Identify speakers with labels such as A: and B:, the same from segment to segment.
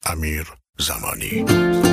A: امیر زمانی.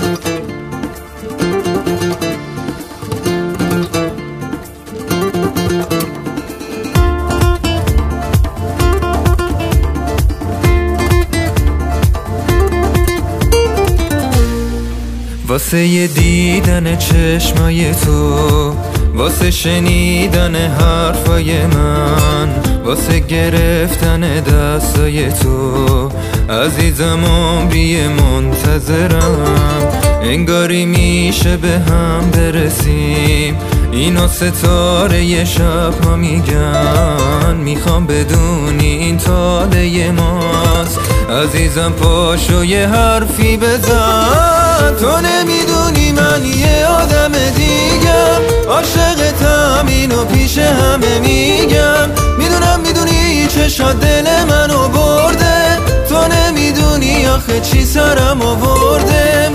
B: واسه یه دیدن چشمای تو، واسه شنیدن حرفای من، واسه گرفتن دستای تو عزیزم عمری منتظرم. انگاری میشه به هم برسیم، اینو ستاره ی شب ها میگن. میخوام بدونی این تاله ماست، عزیزم پاشو یه حرفی بزن. تو نمیدونی من یه آدم دیگم، عاشقتم اینو پیش همه میگم. میدونی چشات دل منو برده، تو نمیدونی آخه چی سرم آورده.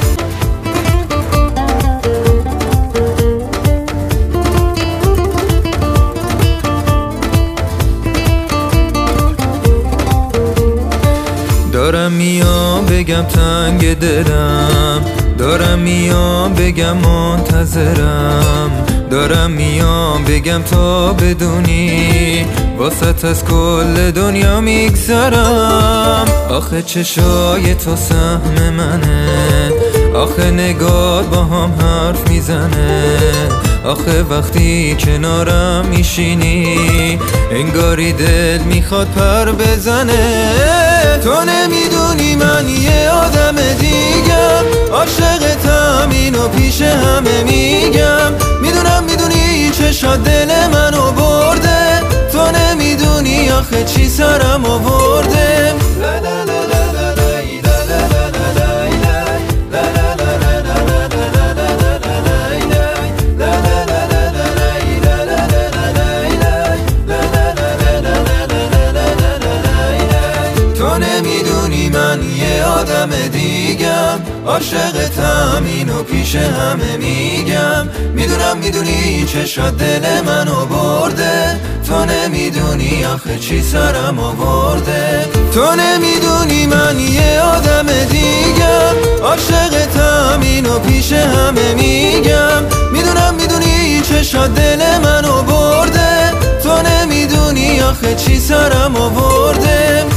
B: دارم میام بگم تنگ دلم، دارم میام بگم منتظرم، دارم میام بگم تا بدونی واسط از کل دنیا میگذرم. آخه چشای تو سهم منه، آخه نگات با هم حرف میزنه، آخه وقتی کنارم میشینی انگاری دل میخواد پر بزنه. تو نمیدونی من یه آدم دیگم، عاشقتم اینو پیش همه میگم. میدونی چشات دل منو برده، تو نمیدونی آخه چی سرم آورده. نمیدونی من یه آدم دیگم، عاشقتم اینو پیش همه میگم. میدونی چشات دل منو برده، تو نمیدونی آخه چی سرم آورده. تو نمیدونی من یه آدم دیگم، عاشقتم اینو پیش همه میگم. میدونی چشات دل منو برده، تو نمیدونی آخه چی سرم آورده.